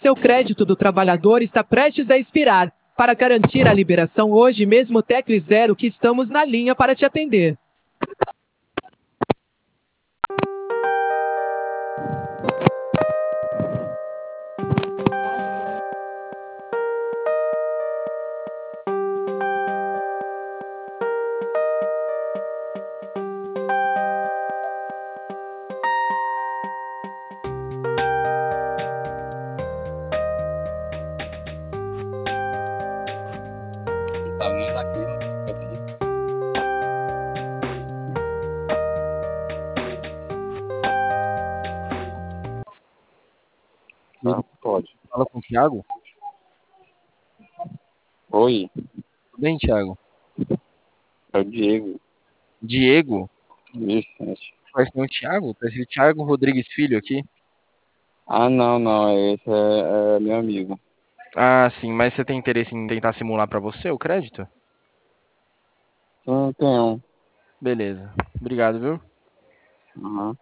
Seu crédito do trabalhador está prestes a expirar. Para garantir a liberação hoje mesmo, tecle 0 que estamos na linha para te atender. Tá muito aqui. Tá, pode. Fala com o Thiago. Oi, Tudo bem, Thiago? é o Diego. Diego? Vicente. Parece que não é o Thiago? Parece o Thiago Rodrigues Filho aqui. Ah, não, não, esse é meu amigo. Ah, sim, mas você tem interesse em tentar simular pra você o crédito? Sim, tem um. Beleza. Obrigado, viu? Uhum.